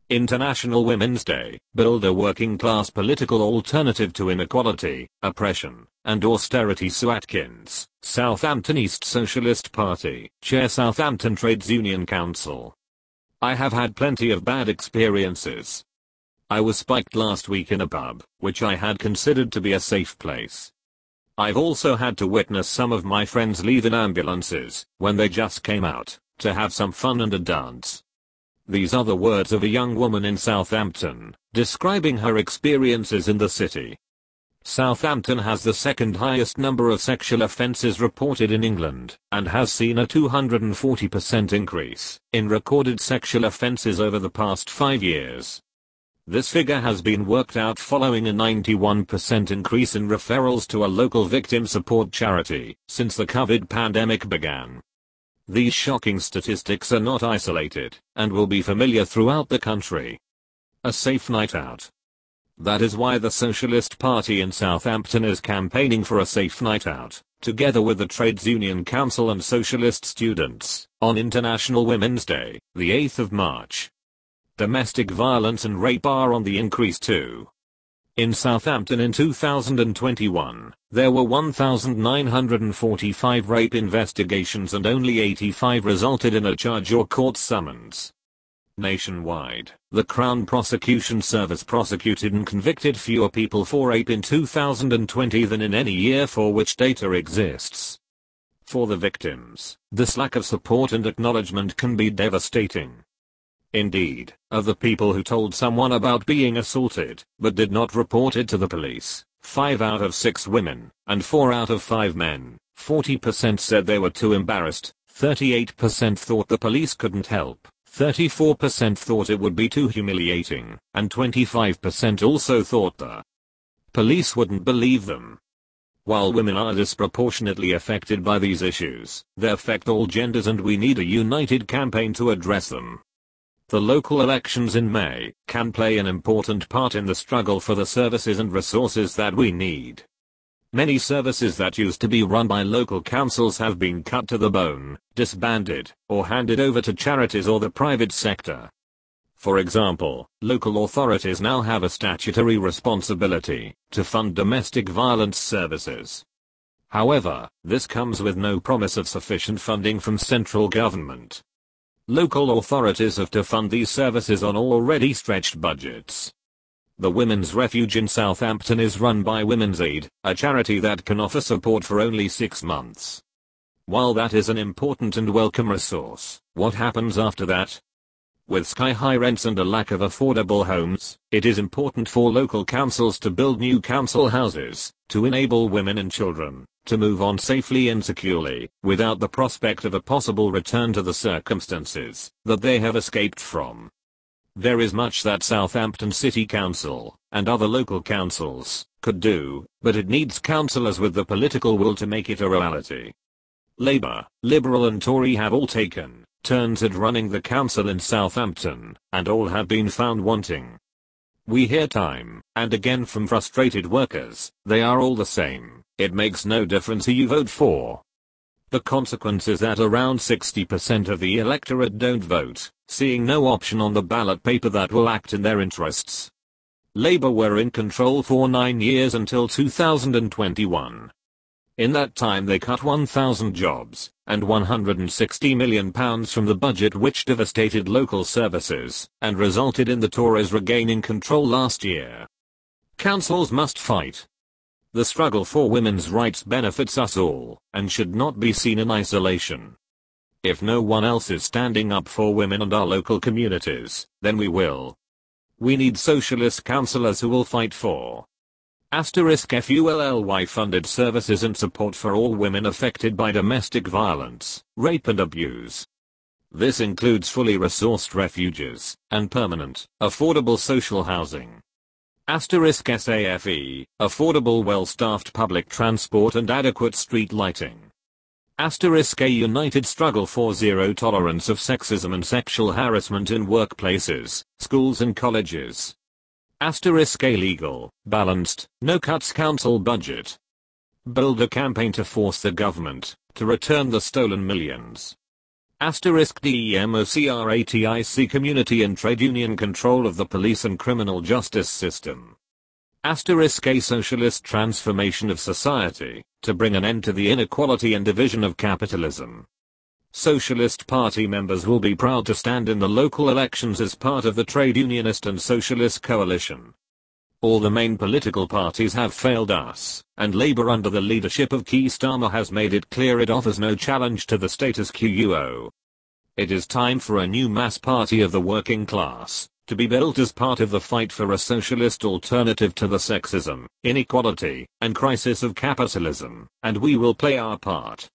International Women's Day. Build a working-class political alternative to inequality, oppression, and austerity. Sue Atkins, Southampton East Socialist Party, Chair, Southampton Trades Union Council. I have had plenty of bad experiences. I was spiked last week in a pub, which I had considered to be a safe place. I've also had to witness some of my friends leave in ambulances, when they just came out, to have some fun and a dance. These are the words of a young woman in Southampton, describing her experiences in the city. Southampton has the second highest number of sexual offences reported in England, and has seen a 240% increase in recorded sexual offences over the past 5 years. This figure has been worked out following a 91% increase in referrals to a local victim support charity since the COVID pandemic began. These shocking statistics are not isolated, and will be familiar throughout the country. A safe night out. That is why the Socialist Party in Southampton is campaigning for a safe night out, together with the Trades Union Council and Socialist students, on International Women's Day, the 8th of March. Domestic violence and rape are on the increase too. In Southampton in 2021, there were 1,945 rape investigations and only 85 resulted in a charge or court summons. Nationwide, the Crown Prosecution Service prosecuted and convicted fewer people for rape in 2020 than in any year for which data exists. For the victims, this lack of support and acknowledgement can be devastating. Indeed, of the people who told someone about being assaulted, but did not report it to the police, 5 out of 6 women, and 4 out of 5 men, 40% said they were too embarrassed, 38% thought the police couldn't help, 34% thought it would be too humiliating, and 25% also thought the police wouldn't believe them. While women are disproportionately affected by these issues, they affect all genders and we need a united campaign to address them. The local elections in May can play an important part in the struggle for the services and resources that we need. Many services that used to be run by local councils have been cut to the bone, disbanded, or handed over to charities or the private sector. For example, local authorities now have a statutory responsibility to fund domestic violence services. However, this comes with no promise of sufficient funding from central government. Local authorities have to fund these services on already stretched budgets. The Women's Refuge in Southampton is run by Women's Aid, a charity that can offer support for only 6 months. While that is an important and welcome resource, what happens after that? With sky-high rents and a lack of affordable homes, it is important for local councils to build new council houses, to enable women and children to move on safely and securely, without the prospect of a possible return to the circumstances that they have escaped from. There is much that Southampton City Council, and other local councils, could do, but it needs councillors with the political will to make it a reality. Labour, Liberal and Tory have all taken turns at running the council in Southampton, and all have been found wanting. We hear time and again from frustrated workers, they are all the same, it makes no difference who you vote for. The consequence is that around 60% of the electorate don't vote, seeing no option on the ballot paper that will act in their interests. Labour were in control for 9 years until 2021. In that time they cut 1,000 jobs, and £160 million from the budget, which devastated local services, and resulted in the Tories regaining control last year. Councils must fight. The struggle for women's rights benefits us all, and should not be seen in isolation. If no one else is standing up for women and our local communities, then we will. We need socialist councillors who will fight for FULLY funded services and support for all women affected by domestic violence, rape and abuse. This includes fully resourced refuges, and permanent, affordable social housing. SAFE, affordable well-staffed public transport and adequate street lighting. A united struggle for zero tolerance of sexism and sexual harassment in workplaces, schools and colleges. A legal, balanced, no-cuts council budget. Build a campaign to force the government to return the stolen millions. DEMOCRATIC community and trade union control of the police and criminal justice system. A socialist transformation of society, to bring an end to the inequality and division of capitalism. Socialist Party members will be proud to stand in the local elections as part of the trade unionist and socialist coalition. All the main political parties have failed us, and Labour under the leadership of Keir Starmer has made it clear it offers no challenge to the status quo. It is time for a new mass party of the working class, to be built as part of the fight for a socialist alternative to the sexism, inequality, and crisis of capitalism, and we will play our part.